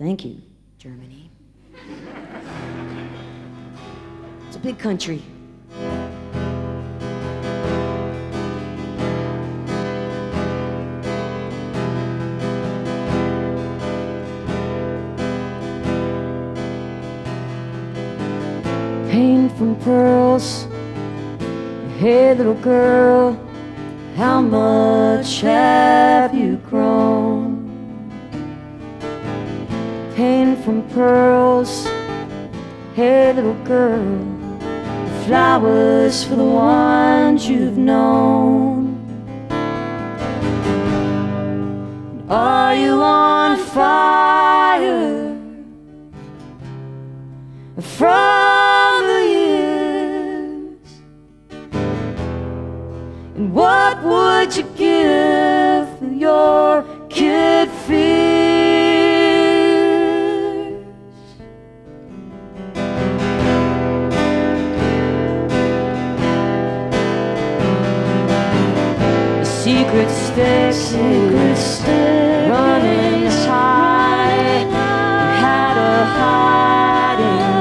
Thank you, Germany. It's a big country. Paint from pearls. Hey, little girl, how much have you grown? Paint from pearls. Hey, little girl, the flowers for the ones you've known. Are you on fire from the years? And what would you give for your kid fears? A secret stick, running high, had a hiding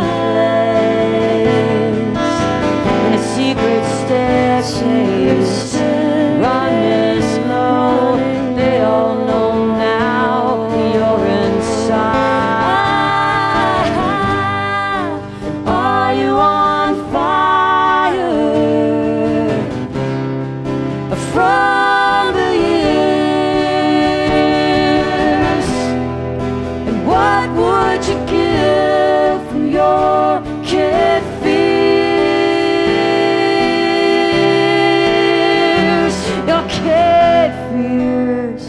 place. And a secret stick, running slow. They all know now you're inside. Are you on fire from the years? And what would you give for your kid fears? Your kid fears.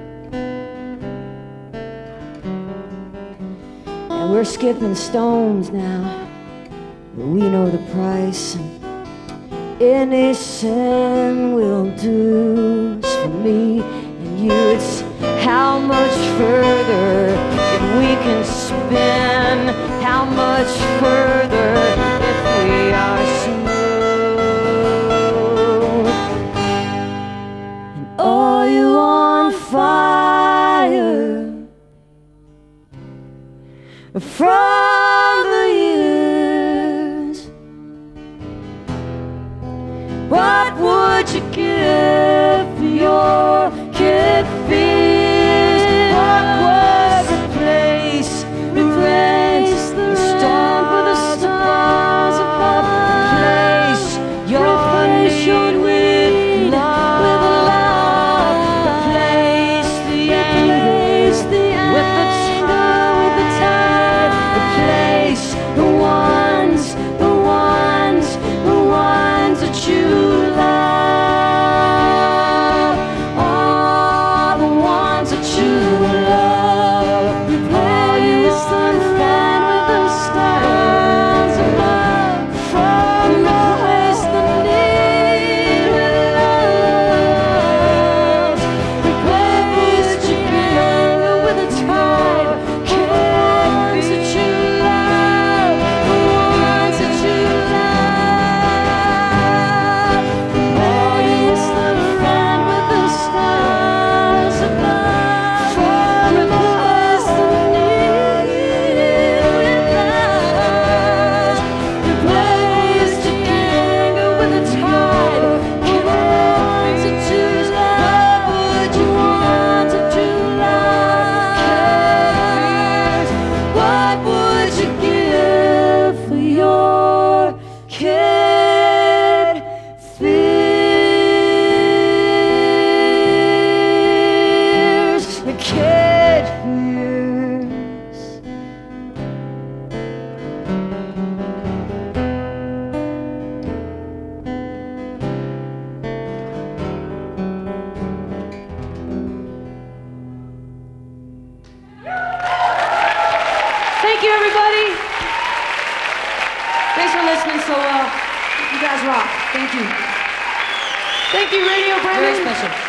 And we're skipping stones now, but we know the price. Any sin will do for me and you. It's how much further if we can spin, how much further if we are smooth. And are you on fire from the years? What would you give for your kid fears? What would replace the storm for the stars above? Replace your need with love. Replace the anger with the tide. Replace the ones that you love. All the ones that you love. Replace the fan with the stars above. Replace the need with love. Replace the anger with the tide. The ones that you love. The ones that you love. Thank you, everybody. Thanks for listening so well. You guys rock. Thank you. Thank you, Radio Bremen. Very special.